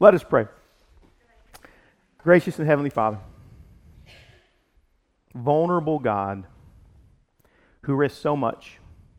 Let us pray. Gracious and Heavenly Father, vulnerable God who risked so much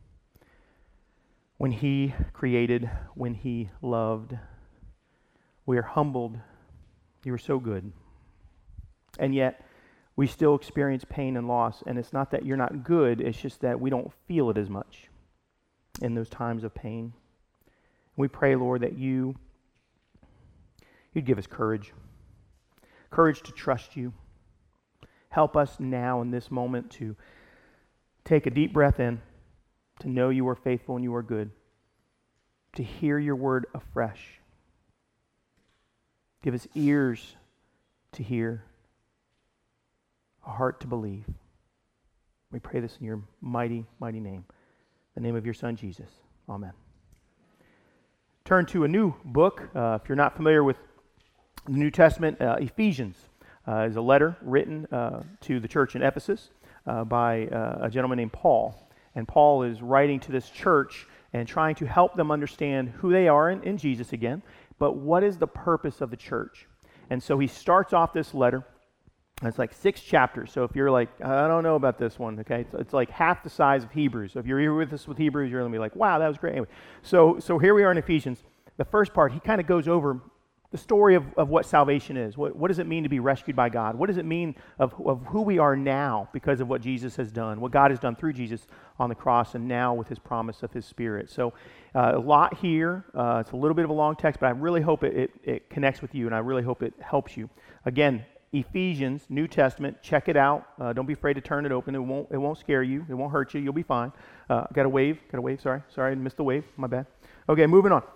when He created, when He loved, we are humbled. You are so good. And yet, we still experience pain and loss, and it's not that you're not good, it's just that we don't feel it as much in those times of pain. We pray, Lord, that You'd give us courage to trust You. Help us now in this moment to take a deep breath in, to know You are faithful and You are good, to hear Your word afresh. Give us ears to hear, a heart to believe. We pray this in Your mighty, mighty name, the name of Your Son, Jesus. Amen. Turn to a new book. If you're not familiar with the New Testament, Ephesians is a letter written to the church in Ephesus by a gentleman named Paul. And Paul is writing to this church and trying to help them understand who they are in Jesus again, but what is the purpose of the church? And so he starts off this letter. It's like 6 chapters. So if you're like, I don't know about this one, okay? It's like half the size of Hebrews. So if you're here with us with Hebrews, you're going to be like, wow, that was great. Anyway, so here we are in Ephesians. The first part, he kind of goes over the story of what salvation is. What does it mean to be rescued by God? What does it mean of who we are now because of what Jesus has done, what God has done through Jesus on the cross and now with His promise of His Spirit? So a lot here. It's a little bit of a long text, but I really hope it connects with you, and I really hope it helps you. Again, Ephesians, New Testament, check it out. Don't be afraid to turn it open. It won't scare you. It won't hurt you. You'll be fine. Got a wave. Sorry, I missed the wave. My bad. Okay, moving on.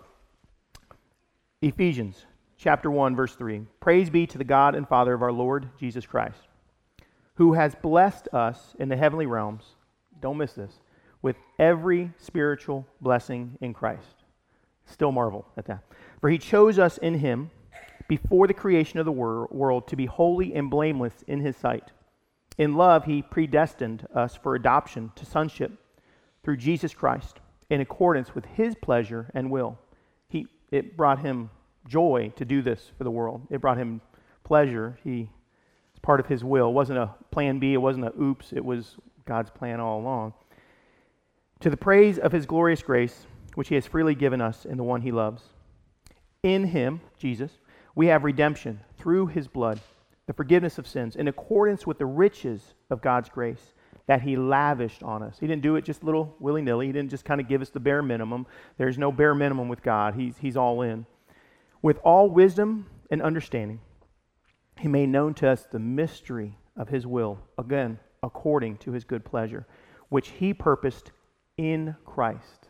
Ephesians chapter 1, verse 3. Praise be to the God and Father of our Lord Jesus Christ, who has blessed us in the heavenly realms, don't miss this, with every spiritual blessing in Christ. Still marvel at that. For He chose us in Him before the creation of the world to be holy and blameless in His sight. In love, He predestined us for adoption to sonship through Jesus Christ, in accordance with His pleasure and will. It brought Him joy to do this for the world. It brought Him pleasure. It's part of His will. It wasn't a plan B. It wasn't a oops. It was God's plan all along. To the praise of His glorious grace, which He has freely given us in the one He loves. In Him, Jesus, we have redemption through His blood, the forgiveness of sins, in accordance with the riches of God's grace that He lavished on us. He didn't do it just a little willy-nilly. He didn't just kind of give us the bare minimum. There's no bare minimum with God. He's all in. With all wisdom and understanding, He made known to us the mystery of His will, again, according to His good pleasure, which He purposed in Christ,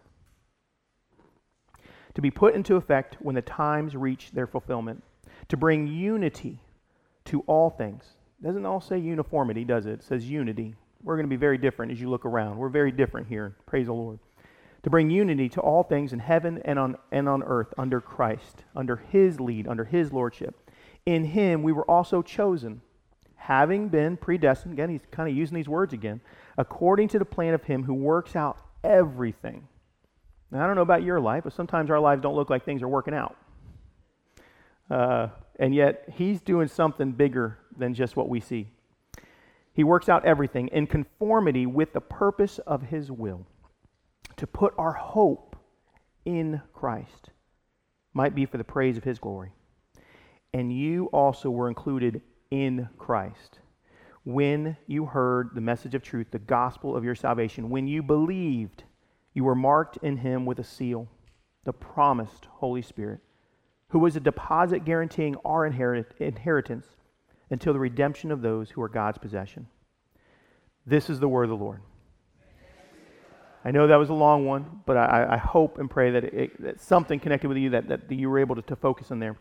to be put into effect when the times reach their fulfillment, to bring unity to all things. It doesn't all say uniformity, does it? It says unity. We're going to be very different as you look around. We're very different here. Praise the Lord. To bring unity to all things in heaven and on earth under Christ, under His lead, under His lordship. In Him we were also chosen, having been predestined, again, he's kind of using these words again, according to the plan of Him who works out everything. Now, I don't know about your life, but sometimes our lives don't look like things are working out. And yet, He's doing something bigger than just what we see. He works out everything in conformity with the purpose of His will, to put our hope in Christ, might be for the praise of His glory. And you also were included in Christ when you heard the message of truth, the gospel of your salvation. When you believed, you were marked in Him with a seal, the promised Holy Spirit, who was a deposit guaranteeing our inheritance until the redemption of those who are God's possession. This is the word of the Lord. I know that was a long one, but I hope and pray that something connected with you that you were able to focus on there.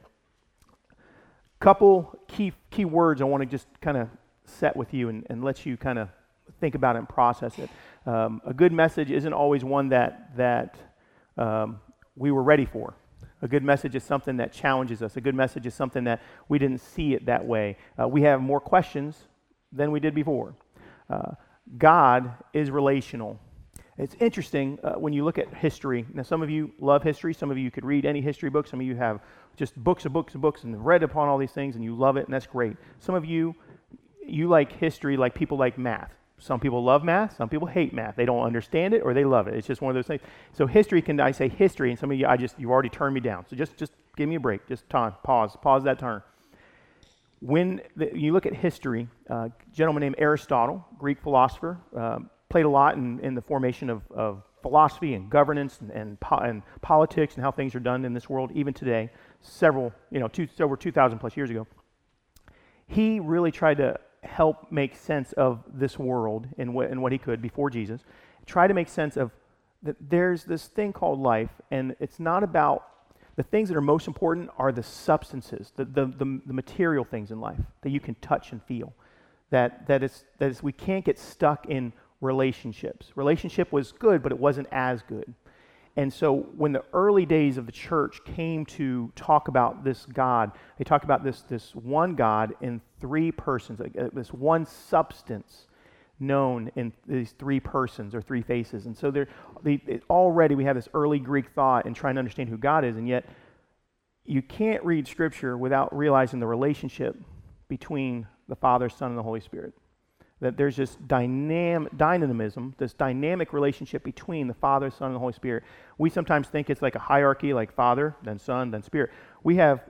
Couple key words I want to just kind of set with you and let you kind of think about it and process it. A good message isn't always one that we were ready for. A good message is something that challenges us. A good message is something that we didn't see it that way. We have more questions than we did before. God is relational. It's interesting when you look at history. Now, some of you love history. Some of you could read any history book. Some of you have just books and books and books and read upon all these things and you love it and that's great. Some of you like history like people like math. Some people love math, some people hate math. They don't understand it or they love it. It's just one of those things. So I say history, and some of you, you already turned me down. So just give me a break. Just pause that turn. When you look at history, a gentleman named Aristotle, Greek philosopher, played a lot in the formation of philosophy and governance and politics and how things are done in this world, even today, over 2,000 plus years ago. He really tried to help make sense of this world in what he could before Jesus. Try to make sense of that there's this thing called life, and it's not about the things that are most important are the substances, the material things in life that you can touch and feel. That is we can't get stuck in relationships. Relationship was good, but it wasn't as good. And so when the early days of the church came to talk about this God, they talked about this one God in three persons, this one substance known in these three persons or three faces. And so already we have this early Greek thought in trying to understand who God is, and yet you can't read Scripture without realizing the relationship between the Father, Son, and the Holy Spirit. That there's this dynamism, this dynamic relationship between the Father, Son, and the Holy Spirit. We sometimes think it's like a hierarchy, like Father, then Son, then Spirit. We have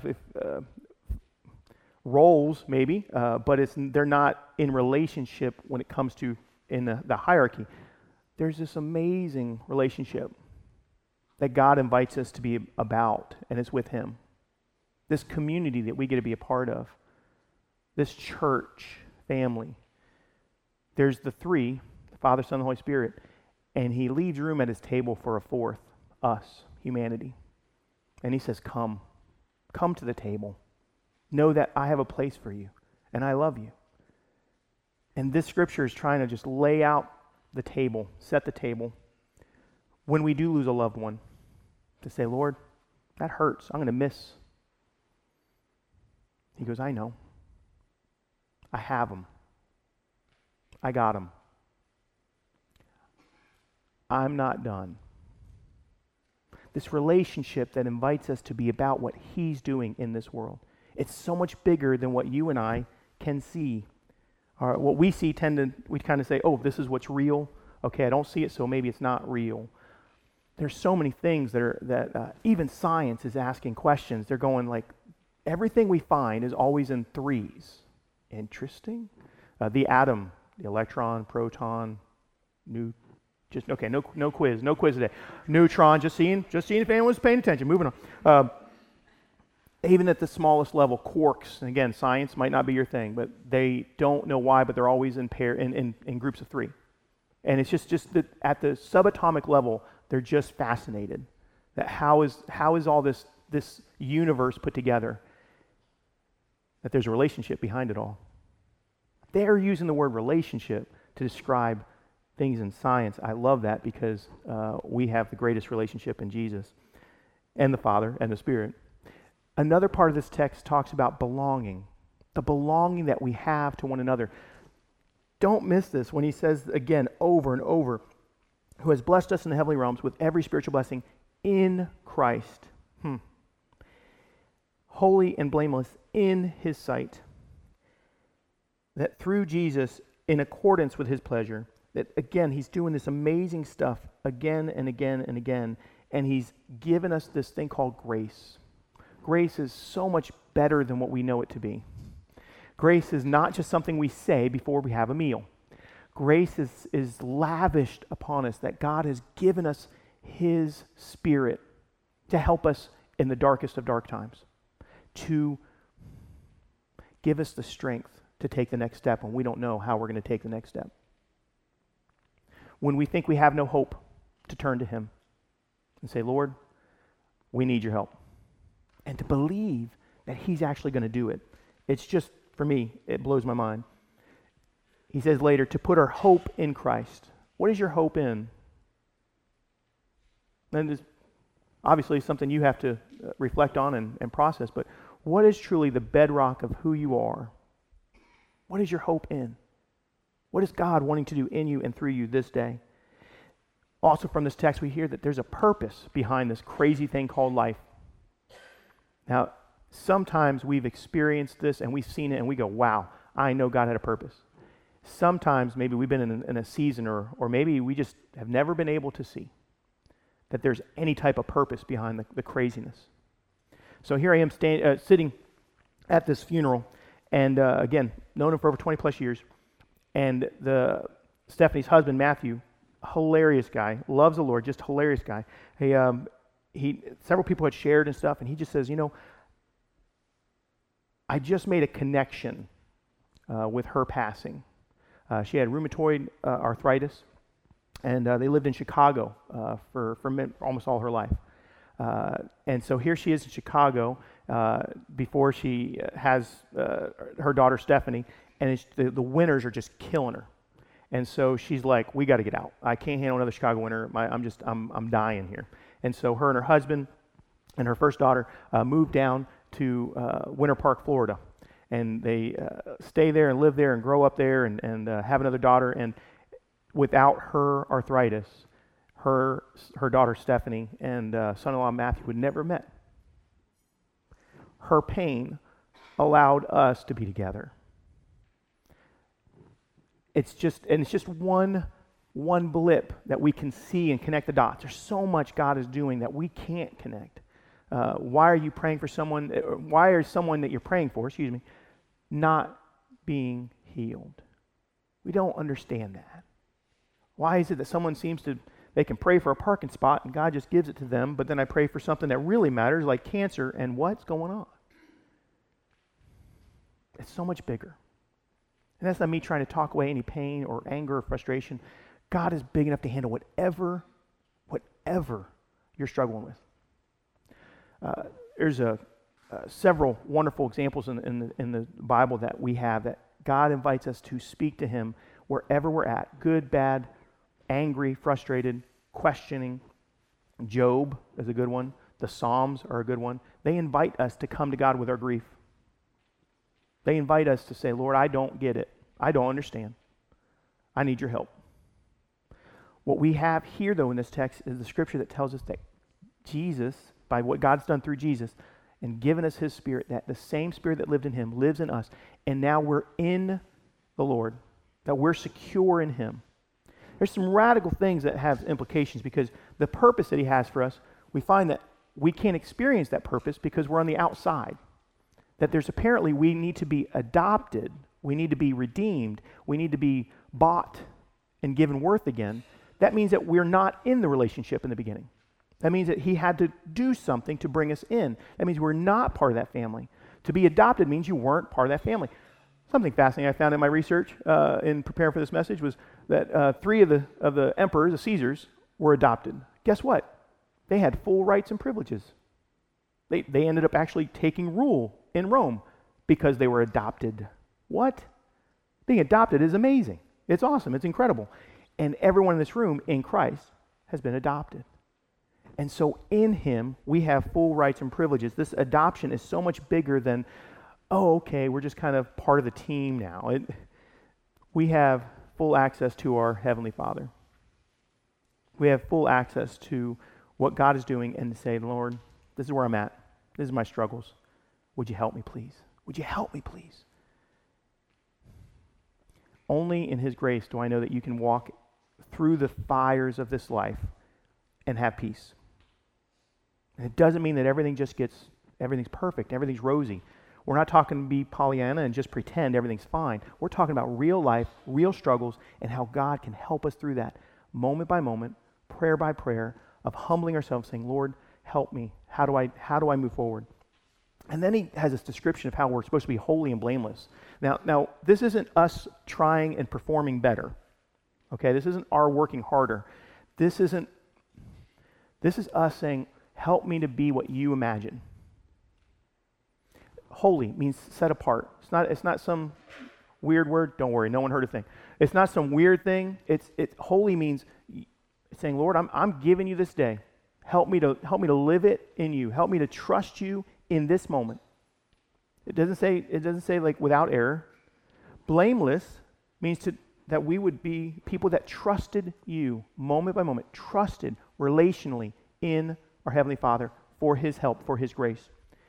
roles, maybe, but they're not in relationship when it comes to in the hierarchy. There's this amazing relationship that God invites us to be about, and it's with Him. This community that we get to be a part of, this church family. There's the three, the Father, Son, and the Holy Spirit, and He leaves room at His table for a fourth, us, humanity. And He says, come to the table. Know that I have a place for you, and I love you. And this Scripture is trying to just lay out the table, set the table, when we do lose a loved one, to say, Lord, that hurts. I'm going to miss. He goes, I know. I have them. I got them. I'm not done. This relationship that invites us to be about what He's doing in this world. It's so much bigger than what you and I can see. What we see we kind of say, oh, this is what's real. Okay, I don't see it, so maybe it's not real. There's so many things that even science is asking questions. They're going like, everything we find is always in threes. Interesting. The atom, the electron, proton, no quiz today. Neutron, just seeing if anyone's paying attention. Moving on. Even at the smallest level, quarks, and again, science might not be your thing, but they don't know why, but they're always in groups of three. And it's just that at the subatomic level, they're just fascinated. That how is all this universe put together? That there's a relationship behind it all. They're using the word relationship to describe things in science. I love that because we have the greatest relationship in Jesus and the Father and the Spirit. Another part of this text talks about belonging, the belonging that we have to one another. Don't miss this when he says again over and over, who has blessed us in the heavenly realms with every spiritual blessing in Christ. Holy and blameless in His sight. That through Jesus, in accordance with His pleasure, that again, He's doing this amazing stuff again and again and again, and He's given us this thing called grace. Grace is so much better than what we know it to be. Grace is not just something we say before we have a meal. Grace is lavished upon us, that God has given us His Spirit to help us in the darkest of dark times, to give us the strength to take the next step when we don't know how we're going to take the next step. When we think we have no hope, to turn to Him and say, Lord, we need your help. And to believe that He's actually going to do it. It's just, for me, it blows my mind. He says later, to put our hope in Christ. What is your hope in? And it's obviously something you have to reflect on and process, but what is truly the bedrock of who you are? What is your hope in? What is God wanting to do in you and through you this day? Also from this text, we hear that there's a purpose behind this crazy thing called life. Now, sometimes we've experienced this and we've seen it and we go, wow, I know God had a purpose. Sometimes maybe we've been in a season or maybe we just have never been able to see that there's any type of purpose behind the craziness. So here I am sitting at this funeral, and again, known him for over 20 plus years, and Stephanie's husband, Matthew, hilarious guy, loves the Lord, just hilarious guy. He several people had shared and stuff, and he just says, I just made a connection with her passing. She had rheumatoid arthritis, and they lived in Chicago for almost all her life. And so here she is in Chicago before she has her daughter Stephanie, and the winters are just killing her. And so she's like, we got to get out. I can't handle another Chicago winter. I'm dying here. And so her and her husband and her first daughter moved down to Winter Park, Florida. And they stay there and live there and grow up there and have another daughter. And without her arthritis, her daughter Stephanie and son-in-law Matthew would never have met. Her pain allowed us to be together. It's just one blip that we can see and connect the dots. There's so much God is doing that we can't connect. Why are you praying for someone? Why is someone that you're praying for, not being healed? We don't understand that. Why is it that someone they can pray for a parking spot and God just gives it to them, but then I pray for something that really matters, like cancer, and what's going on? It's so much bigger. And that's not me trying to talk away any pain or anger or frustration. God is big enough to handle whatever you're struggling with. There's several wonderful examples in the Bible that we have that God invites us to speak to Him wherever we're at, good, bad, angry, frustrated, questioning. Job is a good one. The Psalms are a good one. They invite us to come to God with our grief. They invite us to say, Lord, I don't get it. I don't understand. I need your help. What we have here, though, in this text is the scripture that tells us that Jesus, by what God's done through Jesus and given us His Spirit, that the same Spirit that lived in Him lives in us, and now we're in the Lord, that we're secure in Him. There's some radical things that have implications because the purpose that He has for us, we find that we can't experience that purpose because we're on the outside. That we need to be adopted, we need to be redeemed, we need to be bought and given worth again. That means that we're not in the relationship in the beginning. That means that He had to do something to bring us in. That means we're not part of that family. To be adopted means you weren't part of that family. Something fascinating I found in my research in preparing for this message was that 3 of the emperors, the Caesars, were adopted. Guess what? They had full rights and privileges. They ended up actually taking rule in Rome because they were adopted. What? Being adopted is amazing. It's awesome. It's incredible. And everyone in this room in Christ has been adopted. And so in Him, we have full rights and privileges. This adoption is so much bigger than, oh, okay, we're just kind of part of the team now. We have full access to our Heavenly Father. We have full access to what God is doing and to say, Lord, this is where I'm at. This is my struggles. Would you help me, please? Would you help me, please? Only in His grace do I know that you can walk through the fires of this life and have peace. And it doesn't mean that everything's perfect, everything's rosy. We're not talking to be Pollyanna and just pretend everything's fine. We're talking about real life, real struggles, and how God can help us through that moment by moment, prayer by prayer, of humbling ourselves, saying, Lord, help me. How do I move forward? And then he has this description of how we're supposed to be holy and blameless. Now, this isn't us trying and performing better. Okay, this isn't our working harder. This is us saying, help me to be what you imagine. Holy means set apart. It's not some weird word. Don't worry, no one heard a thing. It's not some weird thing. It's holy means saying, Lord, I'm giving you this day. Help me to live it in you. Help me to trust you in this moment. It doesn't say like without error. Blameless means that we would be people that trusted you moment by moment, trusted relationally in our Heavenly Father for His help, for His grace.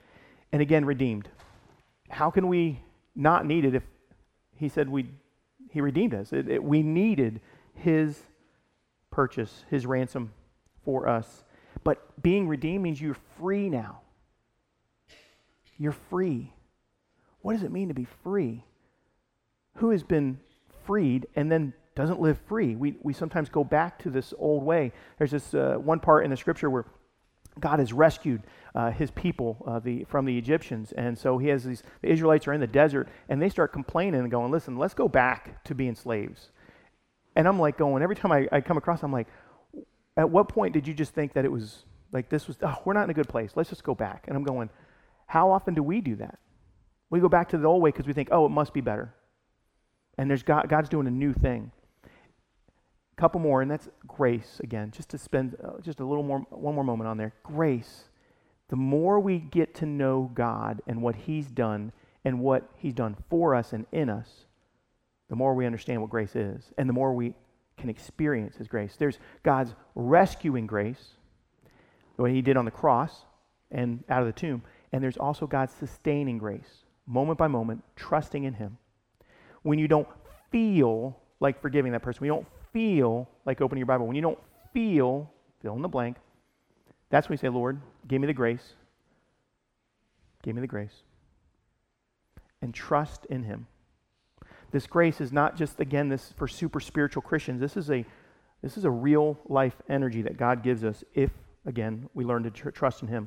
And again, redeemed. How can we not need it if he said he redeemed us? We needed his purchase, his ransom for us. But being redeemed means you're free now. You're free. What does it mean to be free? Who has been freed and then doesn't live free? We sometimes go back to this old way. There's this one part in the scripture where God has rescued his people from the Egyptians. And so he has the Israelites are in the desert, and they start complaining and going, listen, let's go back to being slaves. And I'm like going, every time I come across, I'm like, at what point did you just think that it was like we're not in a good place. Let's just go back. And I'm going, how often do we do that? We go back to the old way because we think, it must be better. And God's doing a new thing. A couple more, and that's grace again, just to spend just a little more, one more moment on there. Grace. The more we get to know God and what he's done and what he's done for us and in us, the more we understand what grace is and the more we can experience his grace. There's God's rescuing grace, what he did on the cross and out of the tomb, and there's also God's sustaining grace, moment by moment, trusting in him. When you don't feel like forgiving that person, when you don't feel like opening your Bible, when you don't feel, fill in the blank, that's when you say, Lord, give me the grace. Give me the grace. And trust in him. This grace is not just, again, this for super spiritual Christians. This is a real life energy that God gives us if, again, we learn to trust in him.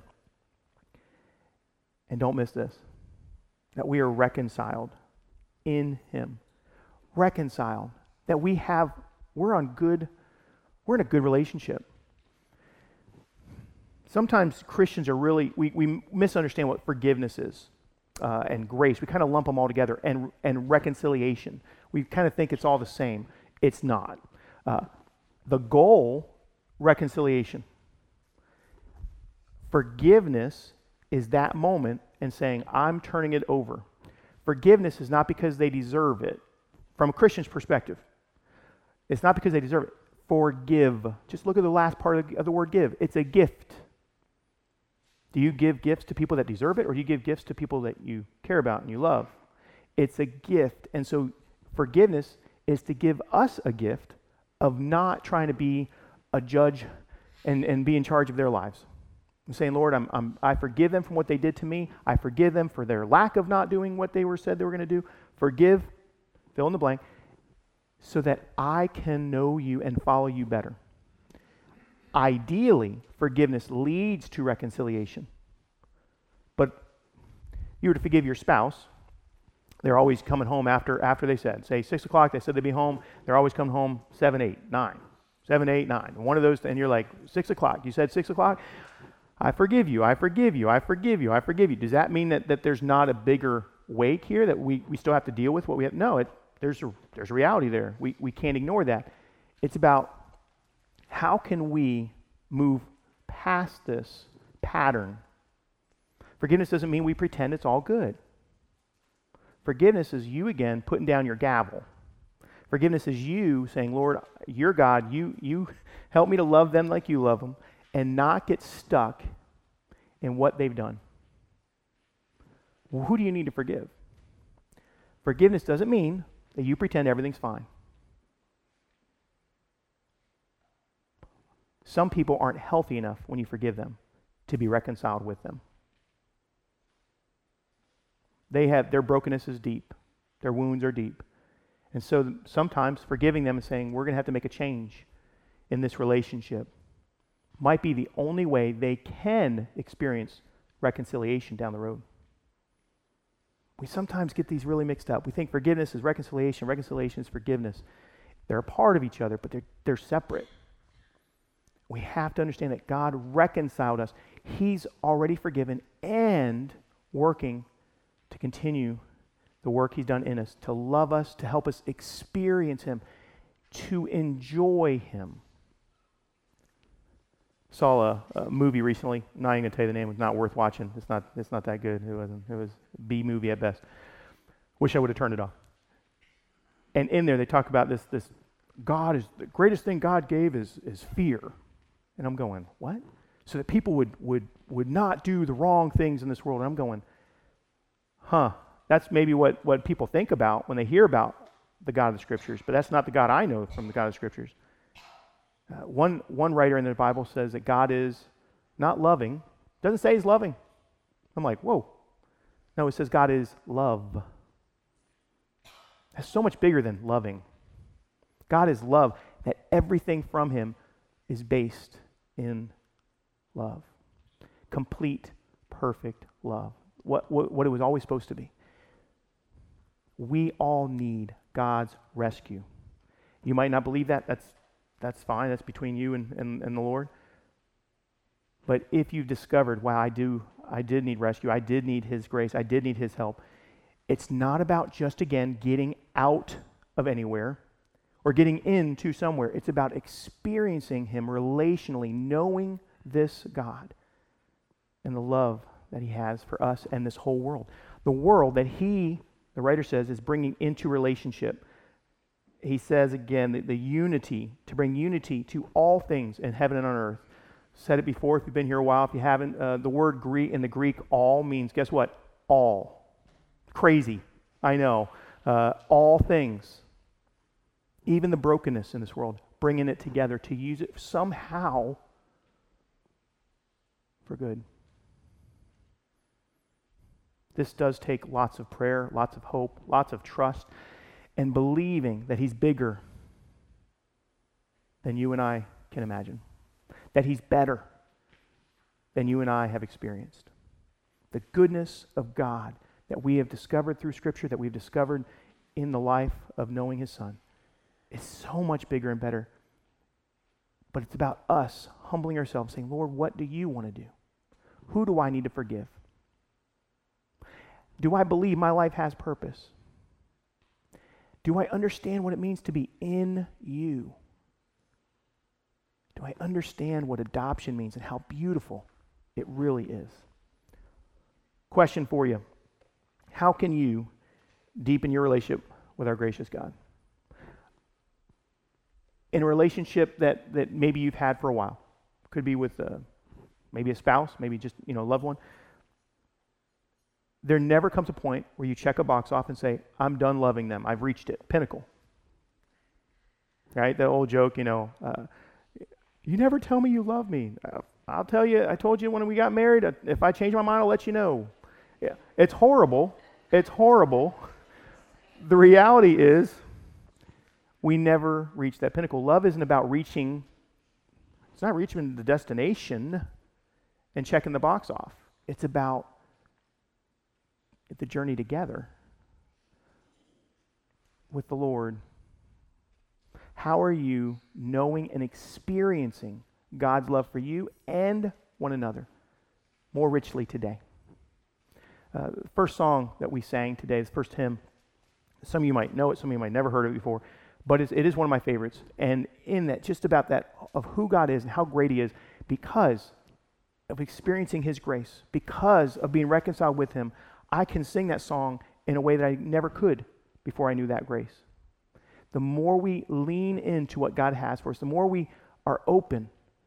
And don't miss this, that we are reconciled in him. Reconciled. That we're in a good relationship. Sometimes Christians are we misunderstand what forgiveness is and grace. We kind of lump them all together, and reconciliation. We kind of think it's all the same. It's not. The goal, reconciliation. Forgiveness is that moment and saying, I'm turning it over. Forgiveness is not because they deserve it. From a Christian's perspective, it's not because they deserve it. Forgive. Just look at the last part of the word give. It's a gift. Do you give gifts to people that deserve it, or do you give gifts to people that you care about and you love? It's a gift. And so forgiveness is to give us a gift of not trying to be a judge and be in charge of their lives. I'm saying, Lord, I forgive them from what they did to me. I forgive them for their lack of not doing what they said they were going to do. Forgive, fill in the blank, so that I can know you and follow you better. Ideally, forgiveness leads to reconciliation. But you were to forgive your spouse, they're always coming home after they said, say 6 o'clock, they said they'd be home, they're always coming home 7, 8, 9. 7, 8, 9. One of those, and you're like, 6 o'clock. You said 6 o'clock? I forgive you, I forgive you, I forgive you, I forgive you. Does that mean that there's not a bigger weight here that we still have to deal with what we have? No, there's a reality there. We can't ignore that. It's about how can we move past this pattern. Forgiveness doesn't mean we pretend it's all good. Forgiveness is you, again, putting down your gavel. Forgiveness is you saying, Lord, you're God. You help me to love them like you love them and not get stuck in what they've done. Well, who do you need to forgive? Forgiveness doesn't mean that you pretend everything's fine. Some people aren't healthy enough when you forgive them to be reconciled with them. Their brokenness is deep. Their wounds are deep. And so sometimes forgiving them and saying, we're going to have to make a change in this relationship might be the only way they can experience reconciliation down the road. We sometimes get these really mixed up. We think forgiveness is reconciliation, reconciliation is forgiveness. They're a part of each other, but they're separate. We have to understand that God reconciled us. He's already forgiven and working to continue the work he's done in us, to love us, to help us experience him, to enjoy him. Saw a movie recently. I'm not even going to tell you the name. It's not worth watching. It's not that good. It wasn't. It was a B movie at best. Wish I would have turned it off. And in there they talk about this God is the greatest thing God gave is fear. And I'm going, what? So that people would not do the wrong things in this world. And I'm going, That's maybe what people think about when they hear about the God of the Scriptures, but that's not the God I know from the God of the Scriptures. One writer in the Bible says that God is not loving. Doesn't say he's loving. I'm like, whoa. No, it says God is love. That's so much bigger than loving. God is love, that everything from him is based in love. Complete, perfect love. What it was always supposed to be. We all need God's rescue. You might not believe that. That's fine. That's between you and the Lord. But if you've discovered, wow, I did need rescue. I did need his grace. I did need his help. It's not about just, again, getting out of anywhere or getting into somewhere. It's about experiencing him relationally, knowing this God and the love that he has for us and this whole world. The world that the writer says, is bringing into relationship. He says again, the unity, to bring unity to all things in heaven and on earth. Said it before, if you've been here a while. If you haven't, the word in the Greek, all, means, guess what? All. Crazy, I know. All things. Even the brokenness in this world, bringing it together to use it somehow for good. This does take lots of prayer, lots of hope, lots of trust, and believing that he's bigger than you and I can imagine. That he's better than you and I have experienced. The goodness of God that we have discovered through Scripture, that we've discovered in the life of knowing his Son, is so much bigger and better. But it's about us humbling ourselves, saying, Lord, what do you want to do? Who do I need to forgive? Do I believe my life has purpose? Do I understand what it means to be in you? Do I understand what adoption means and how beautiful it really is? Question for you. How can you deepen your relationship with our gracious God? In a relationship that maybe you've had for a while. Could be with maybe a spouse, maybe just a loved one. There never comes a point where you check a box off and say, I'm done loving them. I've reached it. Pinnacle. Right? That old joke, you never tell me you love me. I'll tell you, I told you when we got married, if I change my mind, I'll let you know. Yeah. It's horrible. It's horrible. The reality is, we never reach that pinnacle. Love isn't about it's not reaching the destination and checking the box off. It's about the journey together with the Lord. How are you knowing and experiencing God's love for you and one another more richly today? The first song that we sang today, the first hymn, some of you might know it, some of you might never heard it before, but it is one of my favorites. And in that, just about that, of who God is and how great he is, because of experiencing his grace, because of being reconciled with him, I can sing that song in a way that I never could before I knew that grace. The more we lean into what God has for us, the more we are open,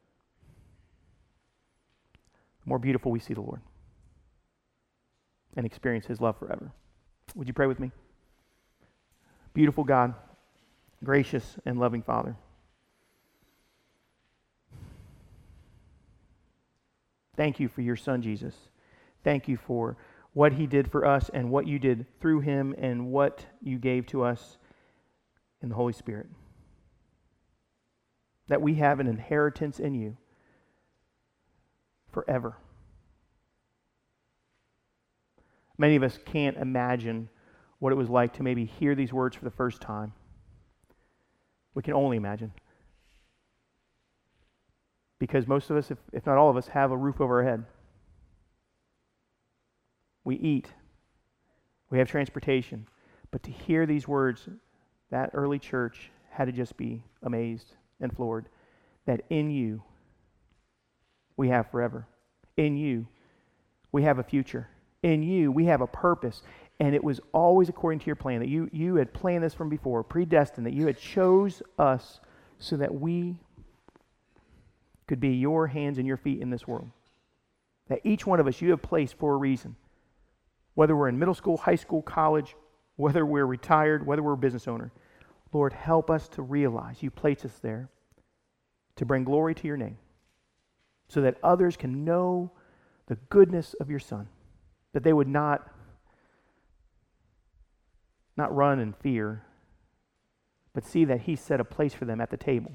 the more beautiful we see the Lord and experience his love forever. Would you pray with me? Beautiful God, gracious and loving Father, thank you for your Son, Jesus. Thank you for what he did for us and what you did through him and what you gave to us in the Holy Spirit. That we have an inheritance in you forever. Many of us can't imagine what it was like to maybe hear these words for the first time. We can only imagine. Because most of us, if not all of us, have a roof over our head. We eat. We have transportation. But to hear these words, that early church had to just be amazed and floored that in you we have forever. In you we have a future. In you we have a purpose. And it was always according to your plan, that you had planned this from before, predestined, that you had chose us so that we could be your hands and your feet in this world. That each one of us you have placed for a reason. whether we're in middle school, high school, college, whether we're retired, whether we're a business owner. Lord, help us to realize you placed us there to bring glory to your name so that others can know the goodness of your Son, that they would not run in fear, but see that he set a place for them at the table.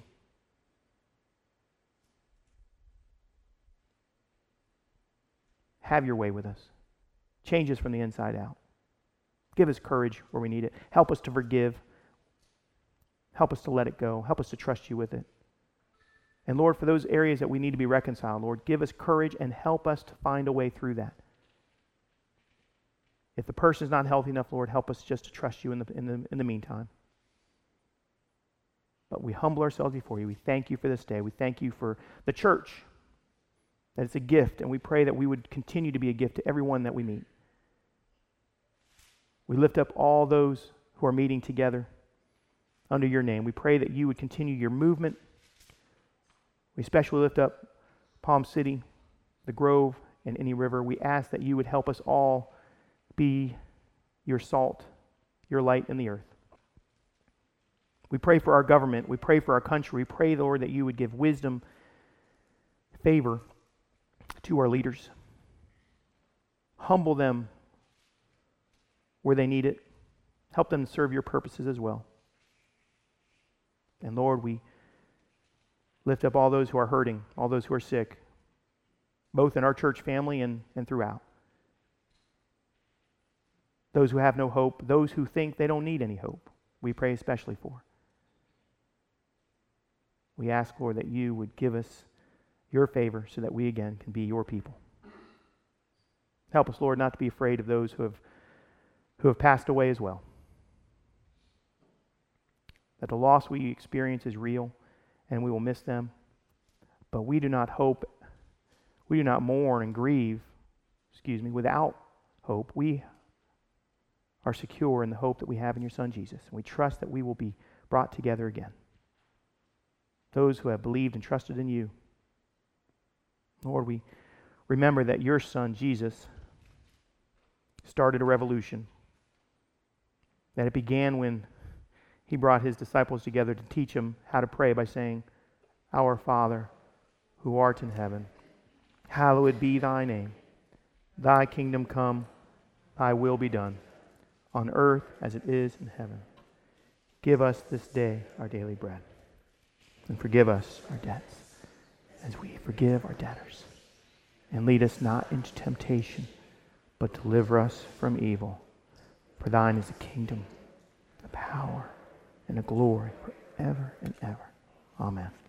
Have your way with us. Change us from the inside out. Give us courage where we need it. Help us to forgive. Help us to let it go. Help us to trust you with it. And Lord, for those areas that we need to be reconciled, Lord, give us courage and help us to find a way through that. If the person is not healthy enough, Lord, help us just to trust you in the meantime. But we humble ourselves before you. We thank you for this day. We thank you for the church, that it's a gift, and we pray that we would continue to be a gift to everyone that we meet. We lift up all those who are meeting together under your name. We pray that you would continue your movement. We especially lift up Palm City, the Grove, and Any River. We ask that you would help us all be your salt, your light in the earth. We pray for our government. We pray for our country. We pray, Lord, that you would give wisdom, favor to our leaders. Humble them where they need it. Help them serve your purposes as well. And Lord, we lift up all those who are hurting, all those who are sick, both in our church family and throughout. Those who have no hope, those who think they don't need any hope, we pray especially for. We ask, Lord, that you would give us your favor so that we again can be your people. Help us, Lord, not to be afraid of those who have passed away as well. That the loss we experience is real and we will miss them. But we do not mourn and grieve, without hope. We are secure in the hope that we have in your Son Jesus. And we trust that we will be brought together again. Those who have believed and trusted in you. Lord, we remember that your Son Jesus started a revolution. That it began when he brought his disciples together to teach them how to pray by saying, Our Father, who art in heaven, hallowed be thy name. Thy kingdom come, thy will be done, on earth as it is in heaven. Give us this day our daily bread, and forgive us our debts, as we forgive our debtors. And lead us not into temptation, but deliver us from evil. For thine is the kingdom, the power, and the glory forever and ever. Amen.